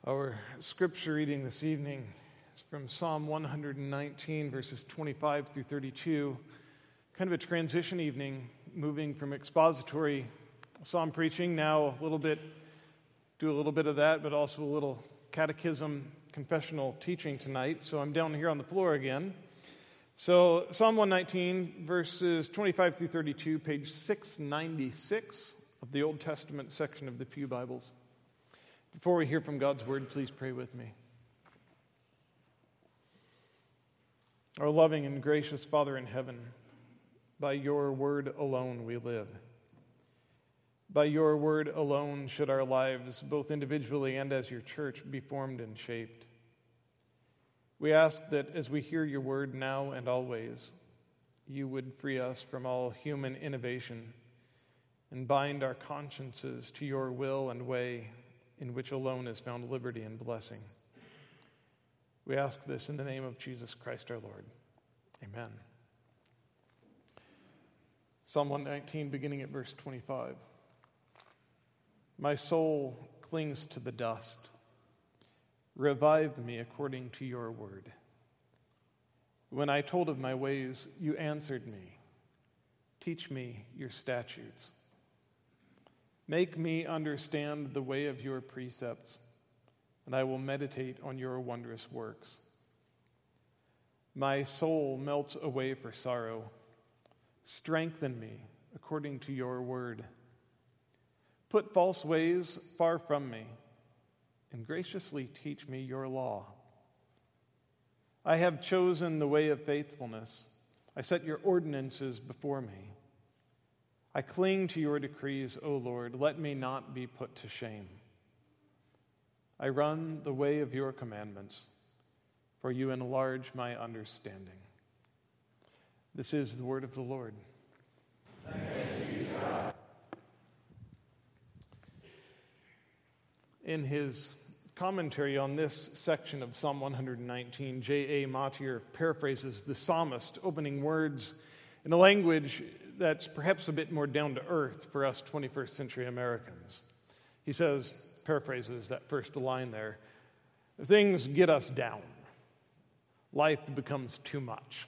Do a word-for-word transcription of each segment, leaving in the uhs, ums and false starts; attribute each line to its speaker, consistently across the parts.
Speaker 1: Our scripture reading this evening is from Psalm one nineteen, verses twenty-five through thirty-two. Kind of a transition evening, moving from expository psalm preaching, now a little bit, do a little bit of that, but also a little catechism, confessional teaching tonight. So I'm down here on the floor again. So Psalm one nineteen, verses twenty-five through thirty-two, page six ninety-six of the Old Testament section of the Pew Bibles. Before we hear from God's word, please pray with me. Our loving and gracious Father in heaven, by your word alone we live. By your word alone should our lives, both individually and as your church, be formed and shaped. We ask that as we hear your word now and always, you would free us from all human innovation and bind our consciences to your will and way, in which alone is found liberty and blessing. We ask this in the name of Jesus Christ our Lord. Amen. Psalm one nineteen, beginning at verse twenty-five. My soul clings to the dust. Revive me according to your word. When I told of my ways, you answered me. Teach me your statutes. Make me understand the way of your precepts, and I will meditate on your wondrous works. My soul melts away for sorrow. Strengthen me according to your word. Put false ways far from me, and graciously teach me your law. I have chosen the way of faithfulness. I set your ordinances before me. I cling to your decrees, O Lord. Let me not be put to shame. I run the way of your commandments, for you enlarge my understanding. This is the word of the Lord.
Speaker 2: Thanks be to God.
Speaker 1: In his commentary on this section of Psalm one nineteen, J A Mottier paraphrases the psalmist opening words in a language that's perhaps a bit more down to earth for us twenty-first century Americans. He says, paraphrases that first line there, things get us down. Life becomes too much.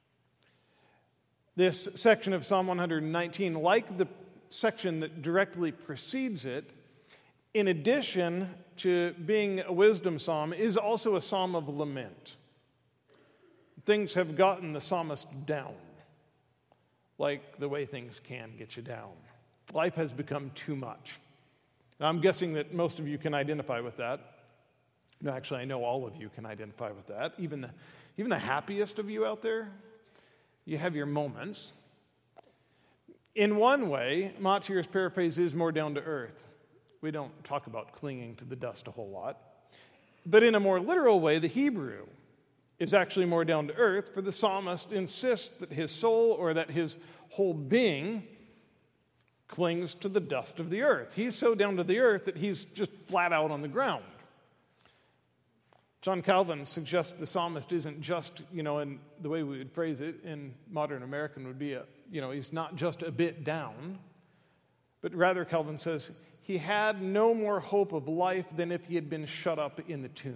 Speaker 1: This section of Psalm one nineteen, like the section that directly precedes it, in addition to being a wisdom psalm, is also a psalm of lament. Things have gotten the psalmist down, like the way things can get you down. Life has become too much. Now, I'm guessing that most of you can identify with that. No, actually, I know all of you can identify with that. Even the, even the happiest of you out there, you have your moments. In one way, Mottier's paraphrase is more down to earth. We don't talk about clinging to the dust a whole lot. But in a more literal way, the Hebrew is actually more down to earth, for the psalmist insists that his soul, or that his whole being, clings to the dust of the earth. He's so down to the earth that he's just flat out on the ground. John Calvin suggests the psalmist isn't just, you know, in the way we would phrase it in modern American would be, a, you know, he's not just a bit down, but rather, Calvin says, he had no more hope of life than if he had been shut up in the tomb.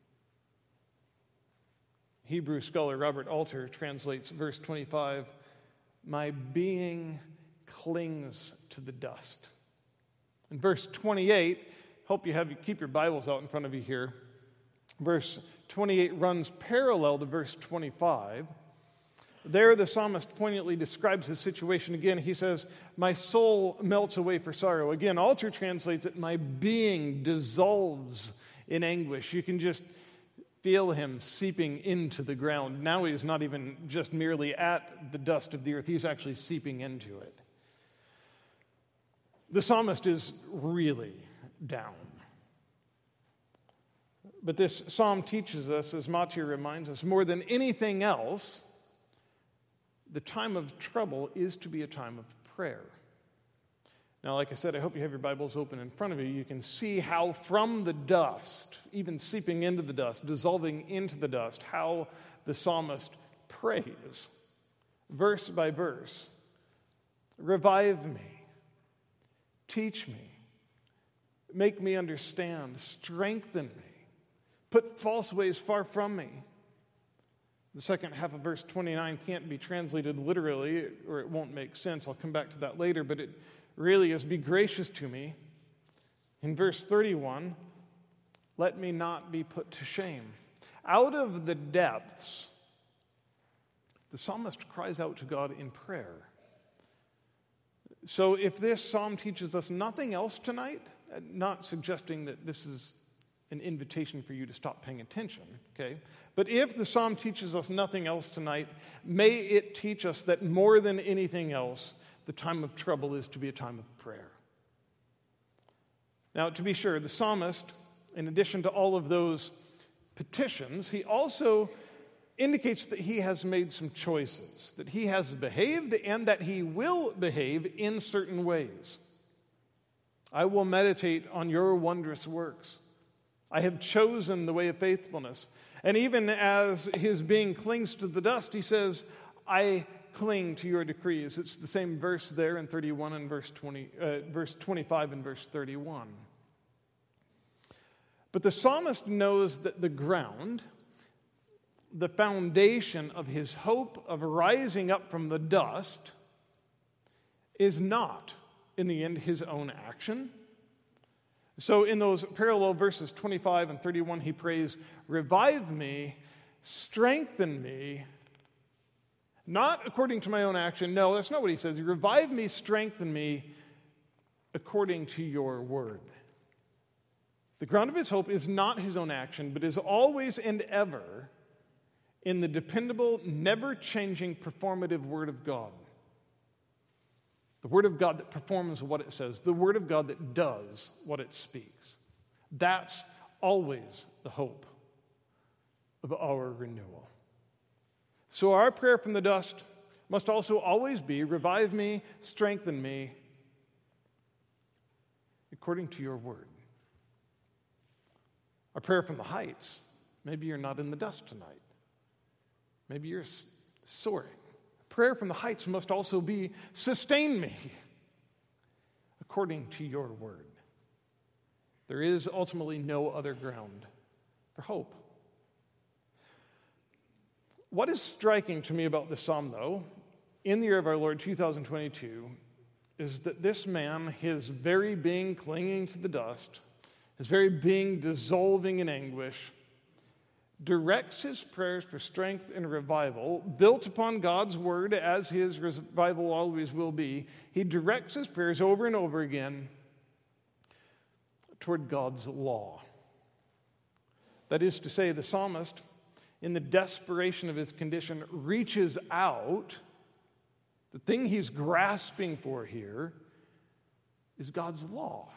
Speaker 1: Hebrew scholar Robert Alter translates verse twenty-five, my being clings to the dust. In verse twenty-eight, hope you have you keep your Bibles out in front of you here. Verse twenty-eight runs parallel to verse twenty-five. There the psalmist poignantly describes his situation again. He says, my soul melts away for sorrow. Again, Alter translates it, my being dissolves in anguish. You can just feel him seeping into the ground. Now he is not even just merely at the dust of the earth. He's actually seeping into it. The psalmist is really down. But this psalm teaches us, as Mottier reminds us, more than anything else, the time of trouble is to be a time of prayer. Now, like I said, I hope you have your Bibles open in front of you. You can see how from the dust, even seeping into the dust, dissolving into the dust, how the psalmist prays, verse by verse. Revive me. Teach me. make me understand, strengthen me, put false ways far from me. The second half of verse twenty-nine can't be translated literally, or it won't make sense. I'll come back to that later, but it really is, be gracious to me. In verse thirty-one, let me not be put to shame. Out of the depths, the psalmist cries out to God in prayer. So if this psalm teaches us nothing else tonight, not suggesting that this is an invitation for you to stop paying attention, okay? But if the psalm teaches us nothing else tonight, may it teach us that more than anything else, the time of trouble is to be a time of prayer. Now, to be sure, the psalmist, in addition to all of those petitions, he also indicates that he has made some choices, that he has behaved and that he will behave in certain ways. I will meditate on your wondrous works. I have chosen the way of faithfulness. And even as his being clings to the dust, he says, I cling to your decrees. It's the same verse there in thirty-one and verse twenty, uh, verse twenty-five and verse thirty-one. But the psalmist knows that the ground, the foundation of his hope of rising up from the dust, is not, in the end, his own action. So in those parallel verses twenty-five and thirty-one, he prays, revive me, strengthen me, not according to my own action. No, that's not what he says. Revive me, strengthen me according to your word. The ground of his hope is not his own action, but is always and ever in the dependable, never-changing, performative word of God. The word of God that performs what it says. The word of God that does what it speaks. That's always the hope of our renewal. So our prayer from the dust must also always be, revive me, strengthen me, according to your word. Our prayer from the heights, maybe you're not in the dust tonight. Maybe you're soaring. Prayer from the heights must also be, sustain me according to your word. There is ultimately no other ground for hope. What is striking to me about this psalm, though, in the year of our Lord two thousand twenty-two, is that this man, his very being clinging to the dust, his very being dissolving in anguish, directs his prayers for strength and revival, built upon God's word as his revival always will be. He directs his prayers over and over again toward God's law. That is to say, the psalmist, in the desperation of his condition, reaches out. The thing he's grasping for here is God's law,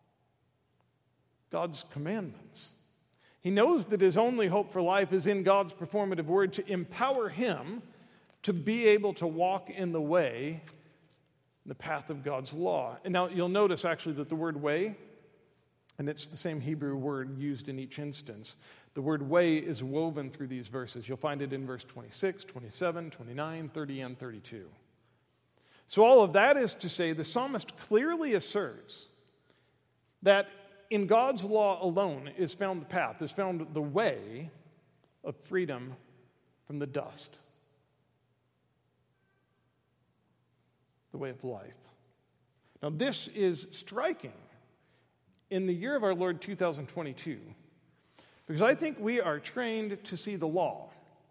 Speaker 1: God's commandments. He knows that his only hope for life is in God's performative word to empower him to be able to walk in the way, the path of God's law. And now you'll notice actually that the word way, and it's the same Hebrew word used in each instance, the word way is woven through these verses. You'll find it in verse twenty-six, twenty-seven, twenty-nine, thirty, and thirty-two. So all of that is to say, the psalmist clearly asserts that in God's law alone is found the path, is found the way of freedom from the dust, the way of life. Now, this is striking in the year of our Lord two thousand twenty-two, because I think we are trained to see the law,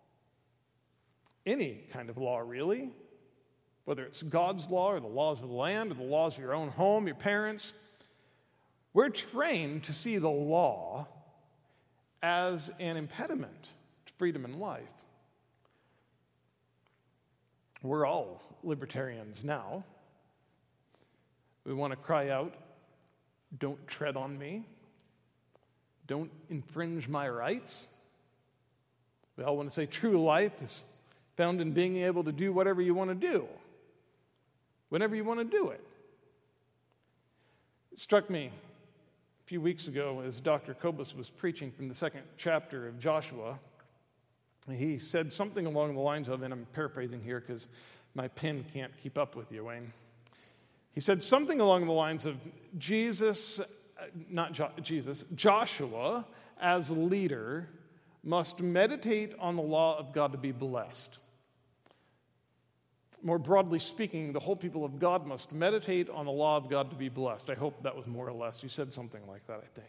Speaker 1: any kind of law really, whether it's God's law or the laws of the land or the laws of your own home, your parents. We're trained to see the law as an impediment to freedom and life. We're all libertarians now. We want to cry out, don't tread on me. Don't infringe my rights. We all want to say true life is found in being able to do whatever you want to do, whenever you want to do it. It struck me a few weeks ago as Doctor Kobus was preaching from the second chapter of Joshua. He said something along the lines of, and I'm paraphrasing here because my pen can't keep up with you, Wayne. He said something along the lines of, Jesus not jo- Jesus, Joshua, as leader, must meditate on the law of God to be blessed. More broadly speaking, the whole people of God must meditate on the law of God to be blessed. I hope that was more or less. You said something like that, I think.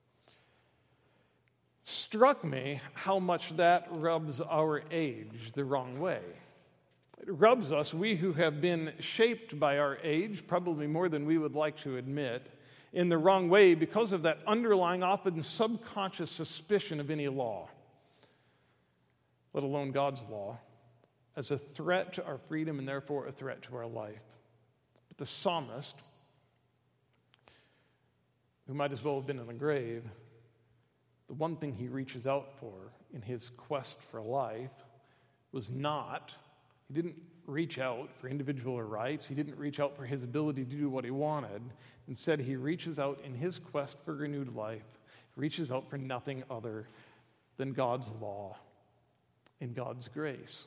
Speaker 1: Struck me how much that rubs our age the wrong way. It rubs us, we who have been shaped by our age, probably more than we would like to admit, in the wrong way because of that underlying, often subconscious suspicion of any law, let alone God's law, as a threat to our freedom and therefore a threat to our life. But the psalmist, who might as well have been in the grave, the one thing he reaches out for in his quest for life was not, he didn't reach out for individual rights, he didn't reach out for his ability to do what he wanted. Instead, he reaches out in his quest for renewed life, reaches out for nothing other than God's law and God's grace.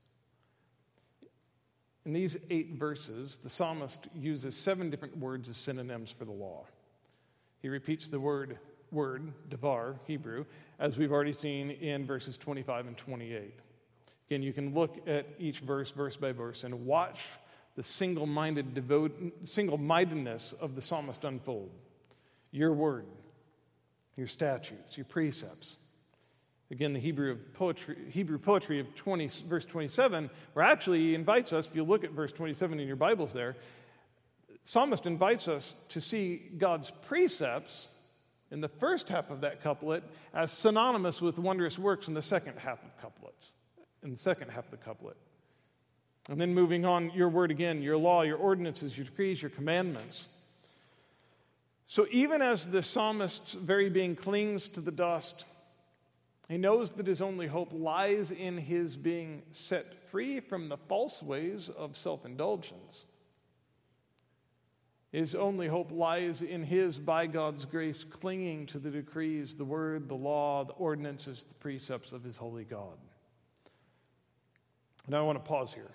Speaker 1: In these eight verses, the psalmist uses seven different words as synonyms for the law. He repeats the word word, davar, Hebrew, as we've already seen in verses twenty-five and twenty-eight. Again, you can look at each verse, verse by verse, and watch the single-minded devote, single-mindedness of the psalmist unfold. Your word, your statutes, your precepts. Again, the Hebrew of poetry, Hebrew poetry of twenty, verse twenty-seven, where actually he invites us, if you look at verse twenty-seven in your Bibles there, the psalmist invites us to see God's precepts in the first half of that couplet as synonymous with wondrous works in the second half of couplets, in the second half of the couplet. And then moving on, your word again, your law, your ordinances, your decrees, your commandments. So even as the psalmist's very being clings to the dust, he knows that his only hope lies in his being set free from the false ways of self-indulgence. His only hope lies in his, by God's grace, clinging to the decrees, the word, the law, the ordinances, the precepts of his holy God. Now I want to pause here.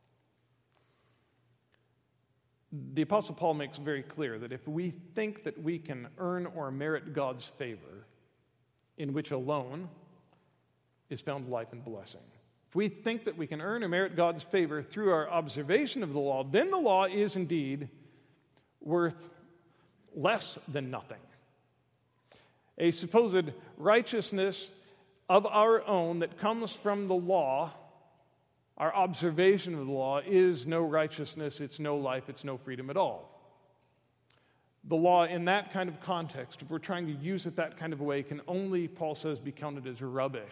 Speaker 1: The Apostle Paul makes very clear that if we think that we can earn or merit God's favor, in which alone is found life and blessing. If we think that we can earn or merit God's favor through our observation of the law, then the law is indeed worth less than nothing. A supposed righteousness of our own that comes from the law, our observation of the law, is no righteousness, it's no life, it's no freedom at all. The law in that kind of context, if we're trying to use it that kind of a way, can only, Paul says, be counted as rubbish.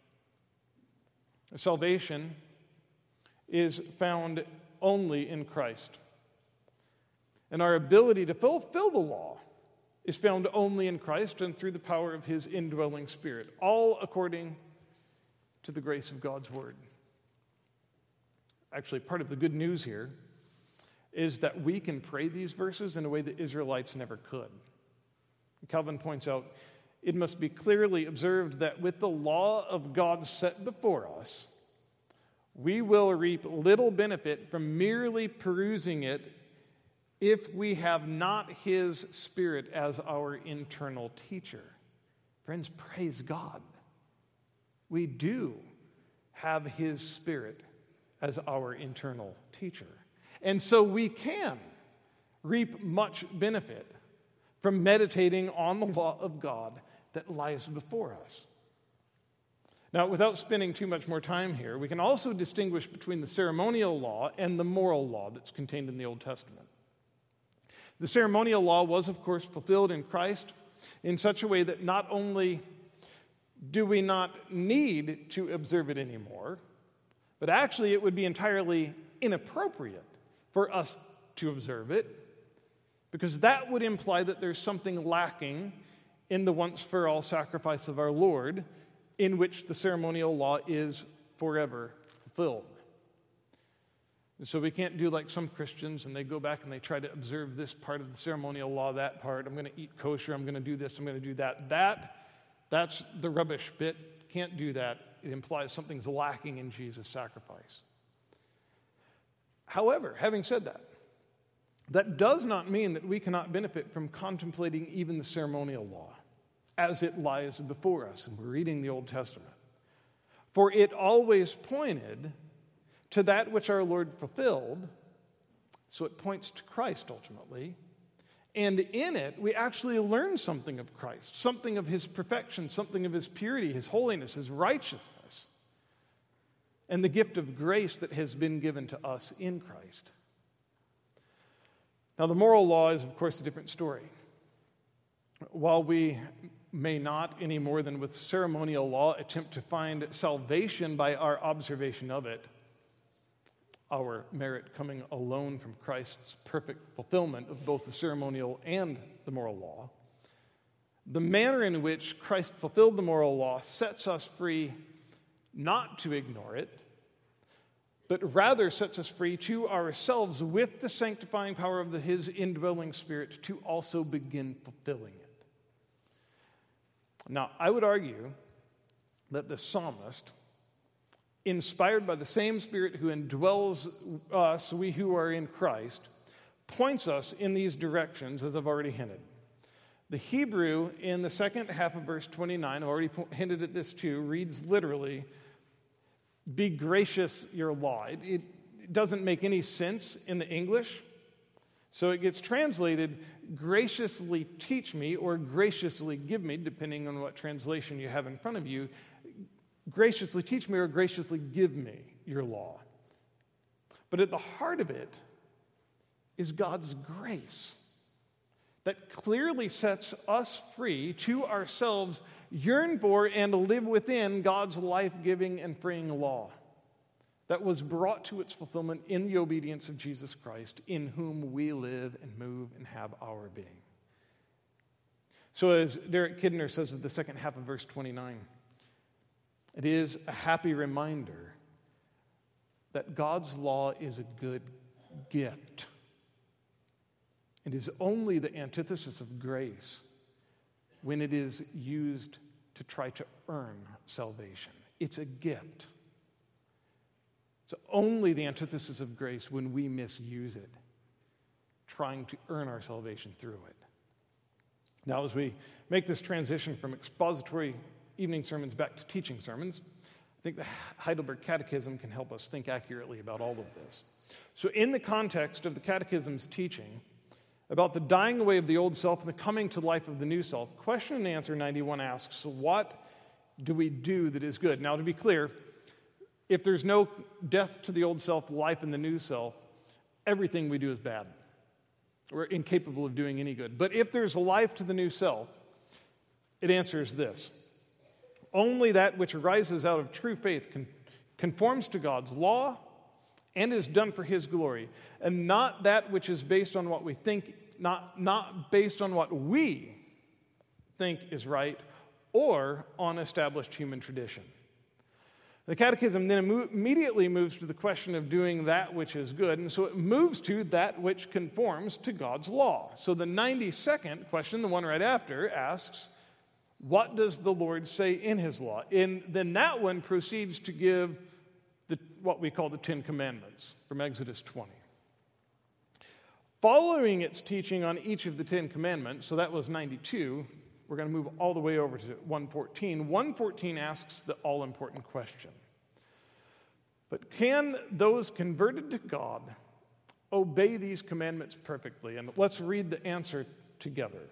Speaker 1: Salvation is found only in Christ. And our ability to fulfill the law is found only in Christ and through the power of his indwelling Spirit, all according to the grace of God's word. Actually, part of the good news here is that we can pray these verses in a way that Israelites never could. Calvin points out, it must be clearly observed that with the law of God set before us, we will reap little benefit from merely perusing it if we have not his Spirit as our internal teacher. Friends, praise God. We do have his Spirit as our internal teacher. And so we can reap much benefit from meditating on the law of God that lies before us. Now, without spending too much more time here, we can also distinguish between the ceremonial law and the moral law that's contained in the Old Testament. The ceremonial law was, of course, fulfilled in Christ in such a way that not only do we not need to observe it anymore, but actually it would be entirely inappropriate for us to observe it, because that would imply that there's something lacking in the once-for-all sacrifice of our Lord, in which the ceremonial law is forever fulfilled. And so we can't do like some Christians, and they go back and they try to observe this part of the ceremonial law, that part. I'm going to eat kosher, I'm going to do this, I'm going to do that. That, that's the rubbish bit. Can't do that. It implies something's lacking in Jesus' sacrifice. However, having said that, That does not mean that we cannot benefit from contemplating even the ceremonial law as it lies before us, and we're reading the Old Testament. For it always pointed to that which our Lord fulfilled, so it points to Christ ultimately. And in it, we actually learn something of Christ, something of his perfection, something of his purity, his holiness, his righteousness, and the gift of grace that has been given to us in Christ. Now, the moral law is, of course, a different story. While we may not, any more than with ceremonial law, attempt to find salvation by our observation of it, our merit coming alone from Christ's perfect fulfillment of both the ceremonial and the moral law, the manner in which Christ fulfilled the moral law sets us free not to ignore it, but rather sets us free to ourselves with the sanctifying power of the, his indwelling Spirit to also begin fulfilling it. Now, I would argue that the psalmist, inspired by the same Spirit who indwells us, we who are in Christ, points us in these directions, as I've already hinted. The Hebrew in the second half of verse twenty-nine, I've already hinted at this too, reads literally, "Be gracious your law." It, it doesn't make any sense in the English, so it gets translated, "graciously teach me," or "graciously give me," depending on what translation you have in front of you. Graciously teach me or graciously give me your law. But at the heart of it is God's grace that clearly sets us free to ourselves, yearn for and live within God's life-giving and freeing law that was brought to its fulfillment in the obedience of Jesus Christ, in whom we live and move and have our being. So as Derek Kidner says of the second half of verse twenty-nine, it is a happy reminder that God's law is a good gift. It is only the antithesis of grace when it is used to try to earn salvation. It's a gift. It's only the antithesis of grace when we misuse it, trying to earn our salvation through it. Now, as we make this transition from expository evening sermons back to teaching sermons, I think the Heidelberg Catechism can help us think accurately about all of this. So in the context of the Catechism's teaching about the dying away of the old self and the coming to life of the new self, question and answer ninety-one asks, what do we do that is good? Now, to be clear, if there's no death to the old self, life in the new self, everything we do is bad. We're incapable of doing any good. But if there's life to the new self, it answers this: only that which arises out of true faith con- conforms to God's law and is done for his glory, and not that which is based on what we think, not, not based on what we think is right or on established human tradition. The Catechism then immediately moves to the question of doing that which is good, and so it moves to that which conforms to God's law. So the ninety-second question, the one right after, asks, what does the Lord say in his law? And then that one proceeds to give the, what we call the Ten Commandments from Exodus twenty. Following its teaching on each of the Ten Commandments, so that was ninety-two, we're going to move all the way over to one fourteen. one fourteen asks the all-important question: but can those converted to God obey these commandments perfectly? And let's read the answer together.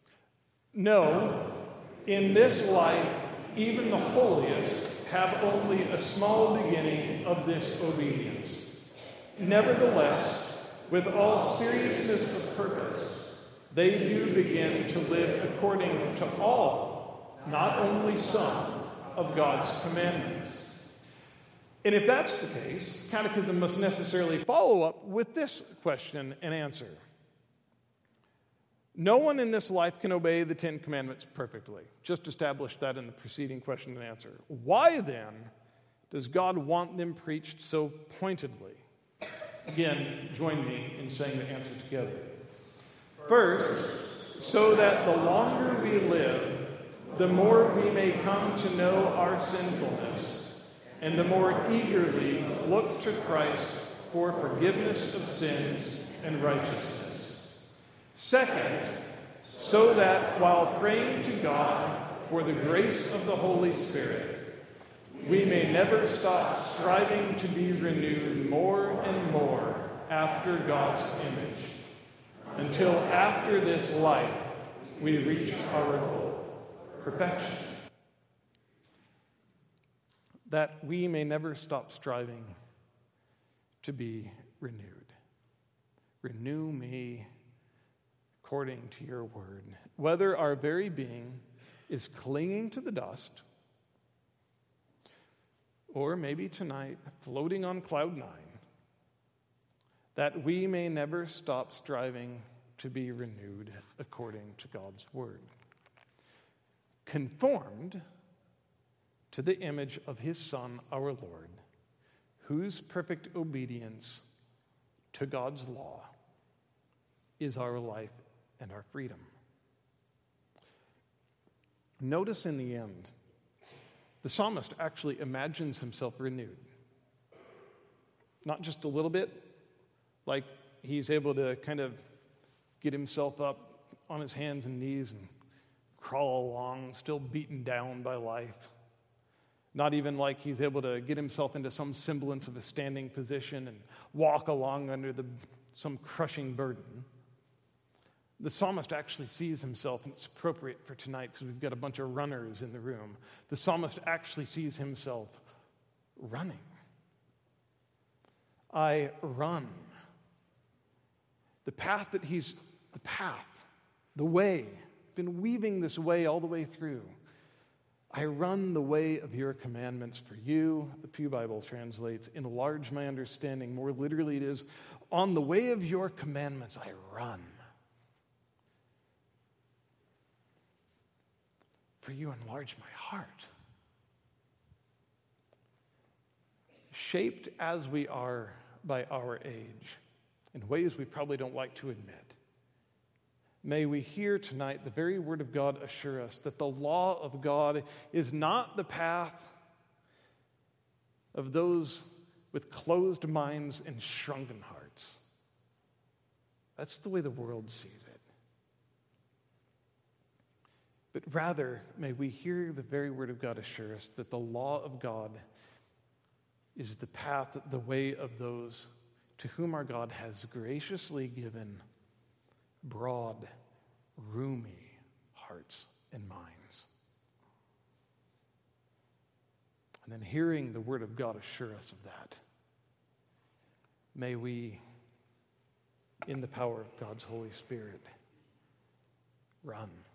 Speaker 1: No. In this life, even the holiest have only a small beginning of this obedience. Nevertheless, with all seriousness of purpose, they do begin to live according to all, not only some, of God's commandments. And if that's the case, Catechism must necessarily follow up with this question and answer. No one in this life can obey the Ten Commandments perfectly. Just established that in the preceding question and answer. Why then does God want them preached so pointedly? Again, join me in saying the answer together. First, so that the longer we live, the more we may come to know our sinfulness, and the more eagerly look to Christ for forgiveness of sins and righteousness. Second, so that while praying to God for the grace of the Holy Spirit, we may never stop striving to be renewed more and more after God's image, until after this life we reach our goal, perfection. That we may never stop striving to be renewed. Renew me according to your word. Whether our very being is clinging to the dust, or maybe tonight floating on cloud nine, that we may never stop striving to be renewed according to God's word. Conformed to the image of his Son, our Lord, whose perfect obedience to God's law is our life and our freedom. Notice in the end, the psalmist actually imagines himself renewed. Not just a little bit, like he's able to kind of get himself up on his hands and knees and crawl along, still beaten down by life. Not even like he's able to get himself into some semblance of a standing position and walk along under the, some crushing burden. The psalmist actually sees himself, and it's appropriate for tonight because we've got a bunch of runners in the room. The psalmist actually sees himself running. I run. The path that he's, the path, the way, been weaving this way all the way through. I run the way of your commandments for you. The Pew Bible translates, enlarge my understanding. More literally it is, on the way of your commandments I run. For you enlarge my heart. Shaped as we are by our age, in ways we probably don't like to admit, may we hear tonight the very word of God assure us that the law of God is not the path of those with closed minds and shrunken hearts. That's the way the world sees it. But rather, may we hear the very word of God assure us that the law of God is the path, the way of those to whom our God has graciously given broad, roomy hearts and minds. And then hearing the word of God assure us of that, may we, in the power of God's Holy Spirit, run.